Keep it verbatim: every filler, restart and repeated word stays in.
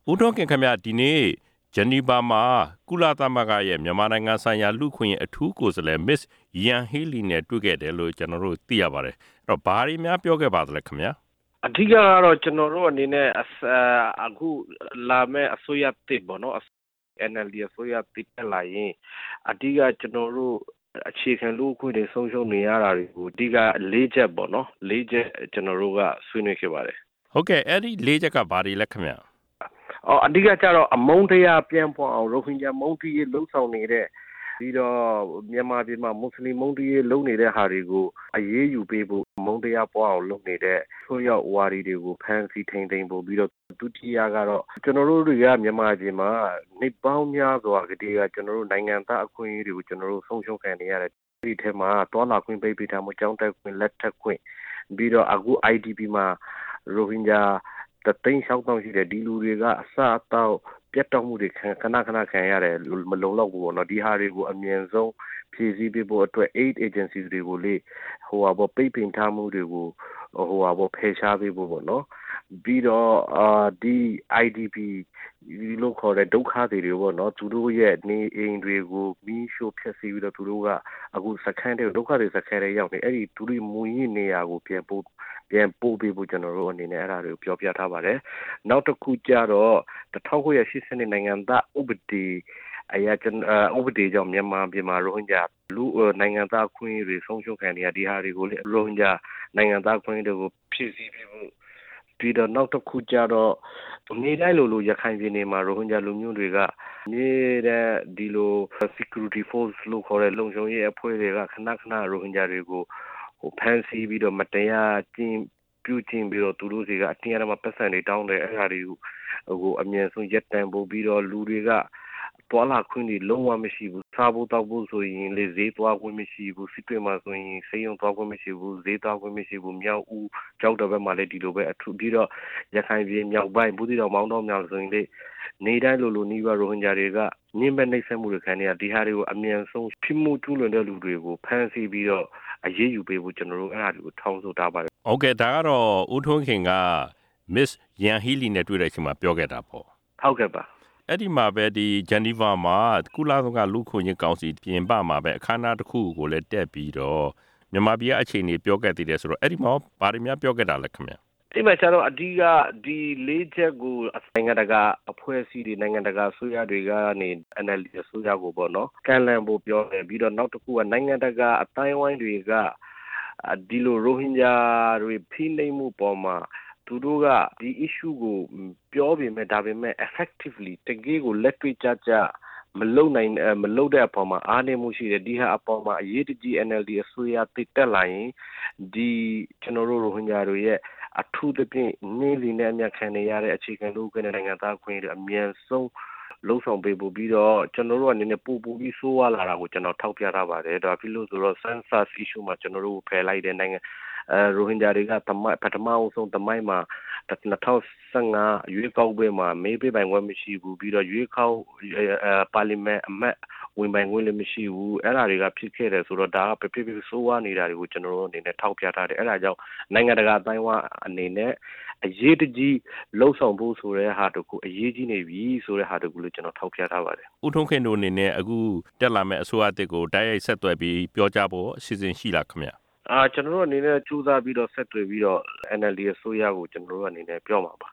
ဦးထွန်းခင်ခင်ဗျဒီနေ့ဂျနီဗာမှာကုလသမဂ္ဂရဲ့မြန်မာနိုင်ငံဆိုင်ရာလူ့ခွင့်ရေးအထူးကိုယ်စားလှယ် Miss Yan Hee Lee နဲ့တွေ့ခဲ့တယ်လို့ကျွန်တော်တို့သိရပါတယ်အဲ့တော့ဘာတွေများပြောခဲ့ပါသလဲခင်ဗျာအဓိကကတော့ကျွန်တော်တို့အနေနဲ့အခုလာမဲ့အစိုးရတစ်ပေါ့နော် N L D အစိုးရတစ်တက်လာရင်အဓိကကျွန်တော်တို့အခြေခံလူ့အခွင့်အရေးဆုံးရှုံးနေရတာတွေကိုအဓိကလေးချက်ပေါ့နော်လေးချက်ကျွန်တော်တို့ကဆွေးနွေးခဲ့ပါတယ်ဟုတ်ကဲ့အဲ့ဒီလေးချက်ကဘာတွေလဲခင်ဗျာအော်အဓိကကျတော့အမုန်းတရားပြန်ပေါ်အောင်ရိုဟင်ဂျာမုန်းတီးရေးလှုံ့ဆော်နေတဲ့ပြီးတော့မြန်မာပြည်မှာမွတ်စလင်မုန်းတီးရေးလုပ်နေတဲ့ဟာတွေကိုအရေးယူပေးဖို့မုန်းတရားပေါ်အောင်လုပ်နေတဲ့ဆိုရောက်ဝါဒီတွေကိုဖမ်းဆီးထိန်းသိမ်းဖို့ပြီးတော့ဒုတိယကတော့ကျွန်တော်တို့တွေကမြန်မာပြည်မှာနေပေါင်းများစွာကတည်းကကျွန်တော်တို့နိုင်ငံသားအခွင့်အရေးတွေကိုကျွန်တော်တို့ဆုံးရှုံးခံနေရတယ်ဒီထဲမှာတောလာခွင့်ပိတ်ပင်ထားမှုကြောင်းတက်ခွင့်လက်ထက်ခွင့်ပြီးတော့အခု I D P မှာရိုဟင်ဂျာတသိန်း၆သောင်းရှိတယ်ဒီလူတွေကအစအတော့ပြတ်တောက်မှုတွေခဏခဏခံရတယ်မလုံလောက်ဘူးပေါ့နော်ဒီဟာတွေကိုအမြင်ဆုံးဖြည့်ဆည်းပေးဖို့အတွက် aid agencies တွေကိုလေဟိုဟာပေါ့ပိတ်ပင်ထားမှုတွေကိုဟိုဟာပေါ့ဖယ်ရှားပေးဖို့ပေါ့နော်ပြီးတော့အာဒီ I D P ဒီလိုခေါ်တဲ့ဒုက္ခတွေတွေပေါ့နော်သူတို့ရဲ့နေအိမ်တွေကိုမီးရှို့ဖျက်ဆီးပြီးတော့သူတို့ကအခုစခန်းတွေဒုက္ခတွေစခန်းတွေရောက်နေအဲ့ဒီသူတို့မူရင်းနေရာကိုပြန်ပို့ပြန်ပို့ပေးဖို့ကျွန်တော်တို့အနေနဲ့အဲ့ဒါတွေကိုပြောပြထားပါတယ်နောက်တစ်ခုကျတော့တစ်ထောင်ကိုရရှိစနစ်နိုင်ငံသားဥပဒေအရာကျွန်ဥပဒေကြောင့်မြန်မာပြည်မှာရိုဟင်ဂျာလူနိုင်ငံသားခွင့်တွေဆုံးရှုံးခံနေရဒီဟာတွေကိုလေရိုဟင်ဂျာနိုင်ငံသားခွင့်တွေကိုဖြည့်ဆည်းပေးဖို့ပြီးတော့နောက်တစ်ခုကျတော့နေတိုင်းလိုလိုရခိုင်ပြည်နယ်မှာရိုဟင်ဂျာလူမျိုးတွေကနေတဲ့ဒီလို security force လို့ခေါ်တဲ့လုံခြုံရေးအဖွဲ့တွေကခဏခဏရိုဟင်ဂျာတွေကိုဟိုဖမ်းဆီးပြီးတော့မတရားကျင်းပြုကျင်းပြီးတော့သူတို့တွေကအတင်းအဓမ္မပတ်စံတွေတောင်းတယ်အဲ့ဒါတွေကိုဟိုအမြင်ဆုံးရက်တန်ပို့ပြီးတော့လူတွေကတွာလာခွင့်တွေလုံးဝမရှိဘူးစားဖို့တောက်ဖို့ဆိုရင်လေဈေးသွားခွင့်မရှိဘူးစစ်တွေမှာဆိုရင်ဆေးရုံသွားခွင့်မရှိဘူးဈေးသွားခွင့်မရှိဘူးမြောက်ဦးကြောက်တဲ့ဘက်မှာလည်းဒီလိုပဲအထူးပြီးတော့ရခိုင်ပြည်မြောက်ပိုင်းဘူးတီတော်မောင်းတော်မြောက်ဆိုရင်လေနေတိုင်းလိုလိုနှီးပါရိုဟင်ဂျာတွေကညှင်းပနှိပ်စက်မှုတွေခံနေရဒီဟာတွေကိုအမြန်ဆုံးဖိမှုကျူးလွန်တဲ့လူတွေကိုဖမ်းဆီးပြီးတော့အရေးယူပေးဖို့ကျွန်တော်တို့အဲ့ဒါတွေကိုထောင်းဆိုထားပါတယ်ဟုတ်ကဲ့ဒါကတော့ဦးထွန်းခင်က Miss Yan Hee Lee နဲ့တွေ့တဲ့အချိန်မှာပြောခဲ့တာပေါ့ဟုတ်ကဲ့ပါအဲ့ဒီမှာပဲဒီဂျနီဗာမှာကုလသမဂ္ဂလူ့ခွင့်ရေးကောင်စီပြင်ပမှာပဲအခမ်းအနားတစ်ခုကိုလည်းတက်ပြီးတော့မြန်မာပြည်အအခြေအနေပြောခဲ့သေးတယ်ဆိုတော့အဲ့ဒီမှာဘာတွေများပြောခဲ့တာလဲခင်ဗျာဒီမှာကျတော့အဓိကဒီလေးချက်ကိုနိုင်ငံတကာအဖွဲ့အစည်းတွေနိုင်ငံတကာအစိုးရတွေကနေ N L D အစိုးရကိုပေါ့နော်ကန်လန်ဖို့ပြောတယ်ပြီးတော့နောက်တစ်ခုကနိုင်ငံတကာအတိုင်းဝိုင်းတွေကဒီလိုရိုဟင်ဂျာတွေဖိနှိပ်မှုပေါ်မှာသူတို့ကဒီ issue ကိုပြောပေမဲ့ဒါပေမဲ့ effectively တကယ်ကိုလက်တွေ့ကျကျမလုံနိုင်မလုံတဲ့အပေါ်မှာအားနည်းမှုရှိတယ်ဒီဟာအပေါ်မှာအရေးတကြီး N L D အစိုးရတည်တက်လာရင်ဒီကျွန်တော်တို့ရိုဟင်ဂျာတွေရဲ့အထူးသဖြင့်နေလီနဲ့အမြခံနေရတဲ့အခြေခံလူ့အခွင့်အရေးနိုင်ငံသားခွင့်တွေအမြန်ဆုံးလုံဆောင်ပေးဖို့ပြီးတော့ကျွန်တော်တို့အနေနဲ့ပူပူပြီးဆိုးဝါးလာတာကိုကျွန်တော်ထောက်ပြထားပါတယ်ဒါဖြစ်လို့ဆိုတော့ census issue မှာကျွန်တော်တို့ဖယ်လိုက်တဲ့နိုင်ငံအဲရိုဟင်ဂျာတွေကတမိုင်းပထမအဆုံးတမိုင်းမှာ၂၀၁၅ရွေးကောက်ပွဲမှာမေးပေးပိုင်ခွင့်မရှိဘူးပြီးတော့ရွေးကောက်ပါလီမန်အမတ်ဝင်ပိုင်ခွင့်လည်းမရှိဘူးအဲ့ဒါတွေကဖြစ်ခဲ့တယ်ဆိုတော့ဒါကပြပြပြဆိုးဝါးနေတာတွေကိုကျွန်တော်တို့အနေနဲ့ထောက်ပြထားတယ်အဲ့ဒါကြောင့်နိုင်ငံတကာအတိုင်းအဝန်းအနေနဲ့အရေးတကြီးလှုံ့ဆော်ဖို့ဆိုတဲ့ဟာတခုအရေးကြီးနေပြီဆိုတဲ့ဟာတခုလို့ကျွန်တော်ထောက်ပြထားပါတယ်ဦးထွန်းခင်တို့အနေနဲ့အခုတက်လာမဲ့အစိုးရအသစ်ကိုတိုက်ရိုက်ဆက်သွယ်ပြီးပြောကြားဖို့အစီအစဉ်ရှိလားခင်ဗျအာကျွန်တော်တို့အနေနဲ့စူးစမ်းပြီးတော့ဆက်သွယ်ပြီးတော့ N L D အစိုးရကိုကျွန်တော်တို့အနေနဲ့ပြောမှာပါ